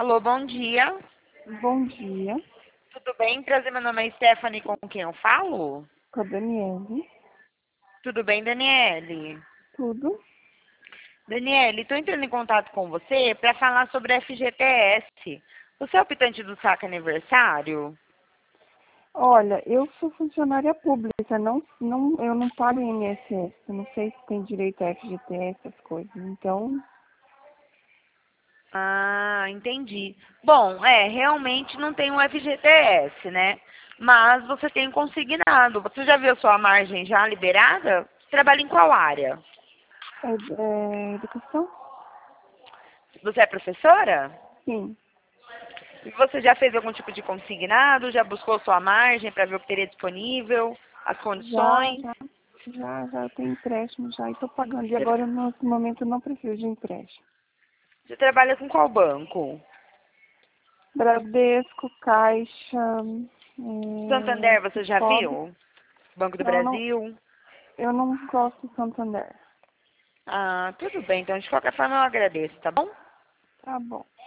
Alô, bom dia. Bom dia, Tudo bem? Prazer, meu nome é Stephanie, com quem eu falo? com a Daniele. Tudo bem, Daniele? Tudo? Daniele, estou entrando em contato com você para falar sobre a FGTS. Você é optante do saque aniversário? Olha, eu sou funcionária pública, eu não pago INSS, eu não sei se tem direito a FGTS, essas coisas. Então, Ah, entendi. Bom, realmente não tem um FGTS, né? Mas você tem um consignado. Você já viu sua margem já liberada? Você trabalha em qual área? é educação? Você é professora? Sim. E você já fez algum tipo de consignado? Já buscou sua margem para ver o que teria disponível? As Já, condições? já, já eu tenho empréstimo já e estou pagando. E Você, agora, nesse momento, eu não preciso de empréstimo. você trabalha com qual banco? Bradesco, Caixa, Santander, você já Cicobi. viu? Banco do Não, não, Brasil? eu não gosto de Santander. Ah, tudo bem. Então, de qualquer forma, eu agradeço, tá bom? Tá bom.